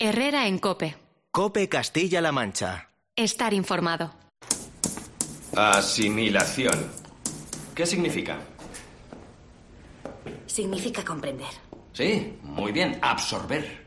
Herrera en COPE. COPE Castilla-La Mancha. Estar informado. Asimilación. ¿Qué significa? Significa comprender. Sí, muy bien. Absorber.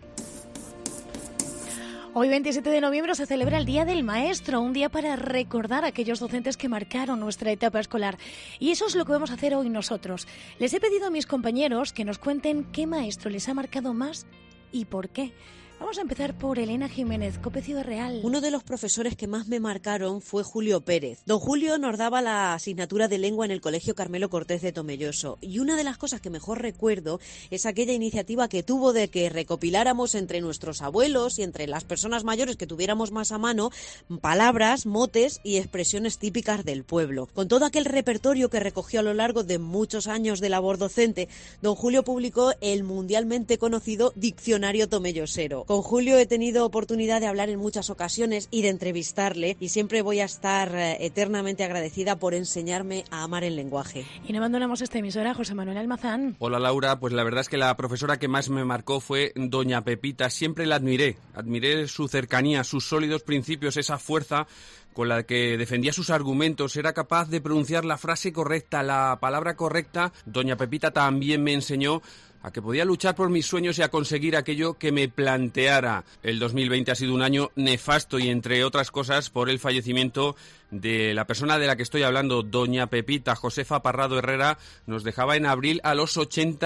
Hoy, 27 de noviembre, se celebra el Día del Maestro, un día para recordar a aquellos docentes que marcaron nuestra etapa escolar. Y eso es lo que vamos a hacer hoy nosotros. Les he pedido a mis compañeros que nos cuenten qué maestro les ha marcado más y por qué. Vamos a empezar por Elena Jiménez, COPE Ciudad Real. Uno de los profesores que más me marcaron fue Julio Pérez. Don Julio nos daba la asignatura de lengua en el Colegio Carmelo Cortés de Tomelloso. Y una de las cosas que mejor recuerdo es aquella iniciativa que tuvo de que recopiláramos entre nuestros abuelos y entre las personas mayores que tuviéramos más a mano palabras, motes y expresiones típicas del pueblo. Con todo aquel repertorio que recogió a lo largo de muchos años de labor docente, don Julio publicó el mundialmente conocido Diccionario Tomellosero. Con Julio he tenido oportunidad de hablar en muchas ocasiones y de entrevistarle, y siempre voy a estar eternamente agradecida por enseñarme a amar el lenguaje. Y no abandonamos esta emisora, José Manuel Almazán. Hola Laura, pues la verdad es que la profesora que más me marcó fue doña Pepita. Siempre la admiré su cercanía, sus sólidos principios, esa fuerza con la que defendía sus argumentos, era capaz de pronunciar la frase correcta, la palabra correcta. Doña Pepita también me enseñó a que podía luchar por mis sueños y a conseguir aquello que me planteara. El 2020 ha sido un año nefasto y, entre otras cosas, por el fallecimiento de la persona de la que estoy hablando, doña Pepita. Josefa Parrado Herrera nos dejaba en abril a los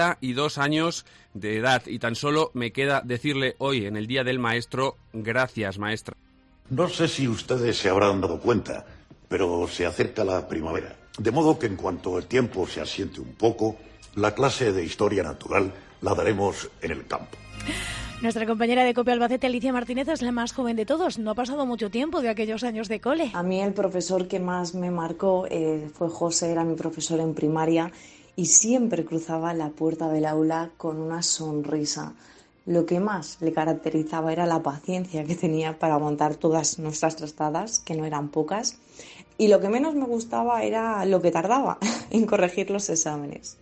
82 años de edad, y tan solo me queda decirle hoy, en el Día del Maestro, gracias, maestra. No sé si ustedes se habrán dado cuenta, pero se acerca la primavera. De modo que en cuanto el tiempo se asiente un poco, la clase de Historia Natural la daremos en el campo. Nuestra compañera de COPE Albacete, Alicia Martínez, es la más joven de todos. No ha pasado mucho tiempo de aquellos años de cole. A mí el profesor que más me marcó fue José, era mi profesor en primaria, y siempre cruzaba la puerta del aula con una sonrisa. Lo que más le caracterizaba era la paciencia que tenía para aguantar todas nuestras trastadas, que no eran pocas, y lo que menos me gustaba era lo que tardaba en corregir los exámenes.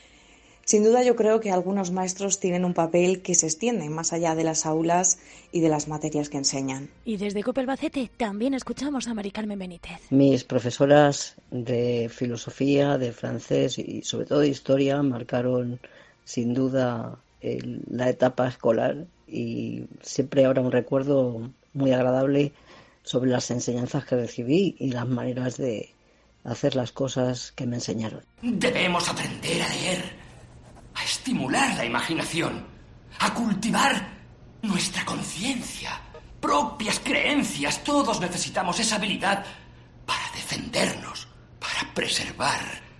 Sin duda, yo creo que algunos maestros tienen un papel que se extiende más allá de las aulas y de las materias que enseñan. Y desde COPE Albacete también escuchamos a Mari Carmen Benítez. Mis profesoras de filosofía, de francés y sobre todo de historia marcaron sin duda la etapa escolar, y siempre habrá un recuerdo muy agradable sobre las enseñanzas que recibí y las maneras de hacer las cosas que me enseñaron. Debemos aprender a leer, a estimular la imaginación, a cultivar nuestra conciencia, propias creencias. Todos necesitamos esa habilidad para defendernos, para preservar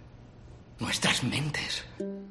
nuestras mentes.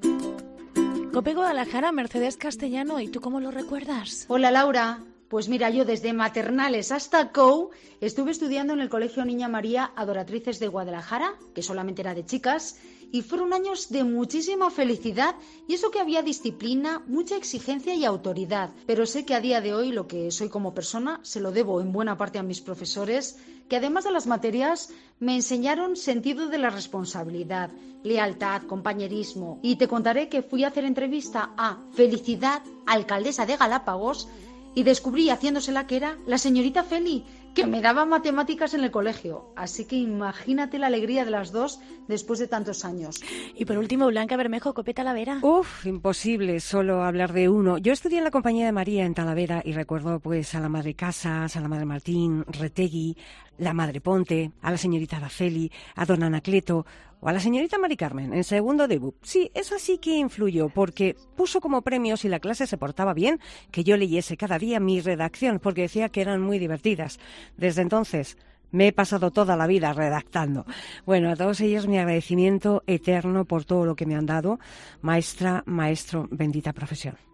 COPE Guadalajara, Mercedes Castellano, ¿y tú cómo lo recuerdas? Hola Laura, pues mira, yo desde maternales hasta COU estuve estudiando en el Colegio Niña María Adoratrices de Guadalajara, que solamente era de chicas, y fueron años de muchísima felicidad, y eso que había disciplina, mucha exigencia y autoridad. Pero sé que a día de hoy lo que soy como persona se lo debo en buena parte a mis profesores, que además de las materias me enseñaron sentido de la responsabilidad, lealtad, compañerismo. Y te contaré que fui a hacer entrevista a Felicidad, alcaldesa de Galápagos, y descubrí, haciéndosela, que era la señorita Feli, que me daba matemáticas en el colegio. Así que imagínate la alegría de las dos después de tantos años. Y por último, Blanca Bermejo, COPE Talavera. Imposible solo hablar de uno. Yo estudié en la Compañía de María en Talavera y recuerdo pues a la Madre Casas, a la Madre Martín, Retegui, la Madre Ponte, a la señorita Dafeli, a don Anacleto o a la señorita Mari Carmen en segundo de BUP. Sí, esa sí que influyó, porque puso como premio, si la clase se portaba bien, que yo leyese cada día mi redacción, porque decía que eran muy divertidas. Desde entonces me he pasado toda la vida redactando. Bueno, a todos ellos mi agradecimiento eterno por todo lo que me han dado. Maestra, maestro, bendita profesión.